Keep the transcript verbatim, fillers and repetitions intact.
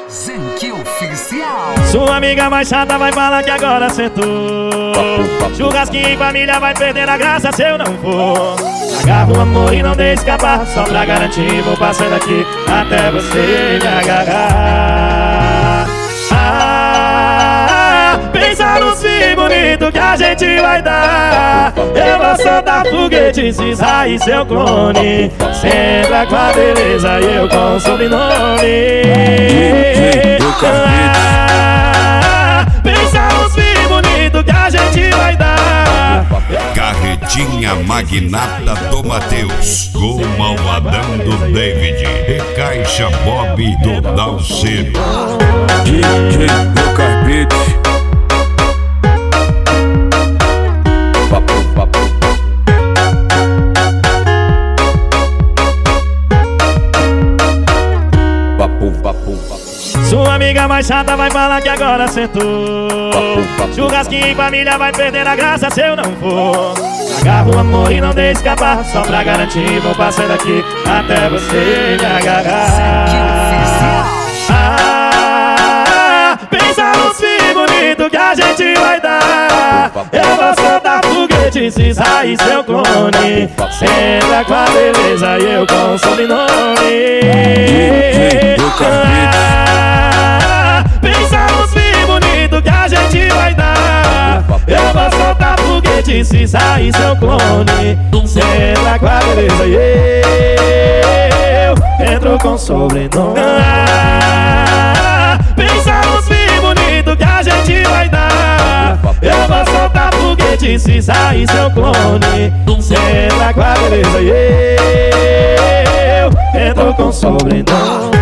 Zenque Oficial. Sua amiga mais chata vai falar que agora sentou. Churrasquinho em família vai perder a graça se eu não for. Agarra o amor e não deixe escapar. Só pra garantir vou passando aqui até você me agarrar. Ah, pensa nos filhos bonitos que a gente vai dar. Eu vou soltar foguete, cisar e seu clone. Sempre com a beleza e eu com o sobrenome. Ah, pensa nos filhos bonitos que a gente vai dar. Carretinha Magnata do Matheus, com o Malvadão do David e Caixa Bob do Dalceiro. D J Lucas Beats. Papo, papo. Papo, papo, papo. Sua amiga mais chata vai falar que agora sentou. Churrasquinho em família vai perder a graça se eu não for. Agarra o amor e não deixe escapar. Só pra garantir vou passando aqui até você me agarrar. Ah, pensa nos filhos bonitos que a gente vai dar. Eu vou soltar foguete, cisar e seu clone. Sempre com a beleza e eu com o sobrenome. Ah, pensa nos filhos bonitos que a gente vai dar. Eu vou soltar foguete, cisar e seu clone. Sempre com a beleza e eu entro com sobrenome. Ah, pensa nos filhos bonitos que a gente vai dar. Eu vou soltar foguete, cisar e seu clone. Sempre com a beleza e eu entro com sobrenome.